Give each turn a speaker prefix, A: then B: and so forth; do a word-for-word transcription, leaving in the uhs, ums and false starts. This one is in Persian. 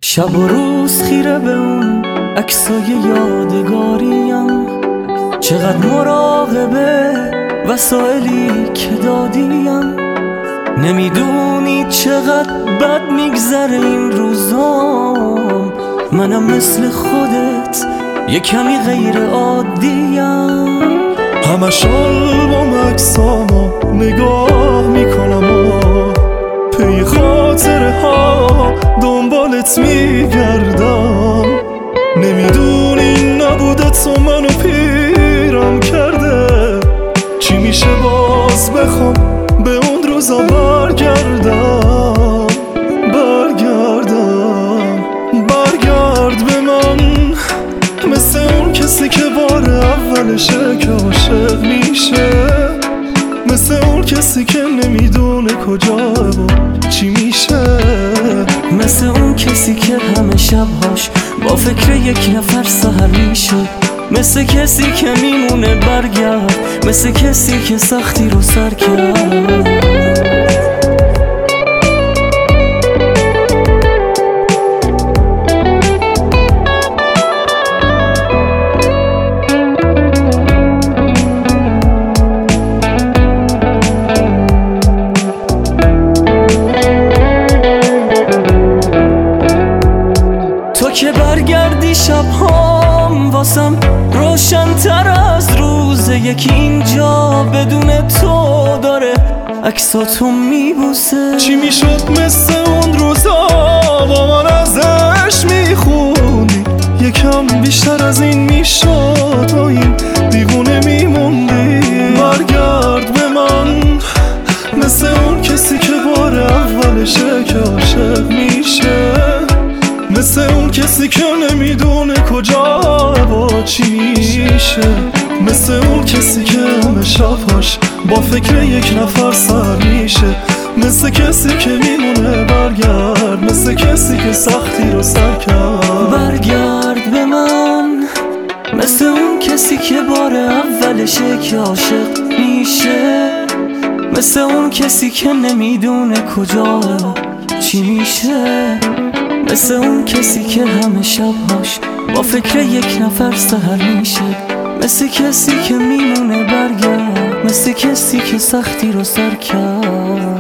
A: شب و روز خیره به اون عکسای یادگاریم، چقدر مراقبه وسایلی که دادیم. نمیدونی چقدر بد میگذره این روزام، منم مثل خودت یه کمی غیر عادیم.
B: همش آلبوم عکسامو نگاه میکنم و پی خاطره ها دنبالت میگردم. نمیدونی نبوده تو منو پیرم کرده، چی میشه باز بخوام به اون روزا برگردم. برگردم برگرد به من، مثل اون کسی که بار اولشه که عاشق میشه، مثل اون کسی که نمیدونه کجاه و چی میشه،
A: مثل اون کسی که همه شبهاش با فکر یک نفر سحر میشه، مثل کسی که میمونه برگرد، مثل کسی که سختی رو سر کرد. که برگردی شبهام واسم روشن تر از روز یکی، اینجا بدون تو داره عکساتو میبوسه.
B: چی میشد مثل اون روزا با من ازش میخوندی، یکم بیشتر از این میشد با این دیوونه میموندی. برگرد به من، مثل اون کسی که بار اولشه که عاشق میشه، مثل اون کسی که نمیدونه کجا و چی میشه، مثل اون کسی که همه شبهاش با فکر یک نفر سر میشه، مثل کسی که میمونه برگرد، مثل کسی که سختی رو سر کرد.
A: برگرد به من، مثل اون کسی که بار اولشه که عاشق میشه، مثل اون کسی که نمیدونه کجا چی میشه، مثل اون کسی که همه شبهاش با فکر یک نفر سحر میشه، مثل کسی که میمونه برگرد، مثل کسی که سختی رو سر کرد.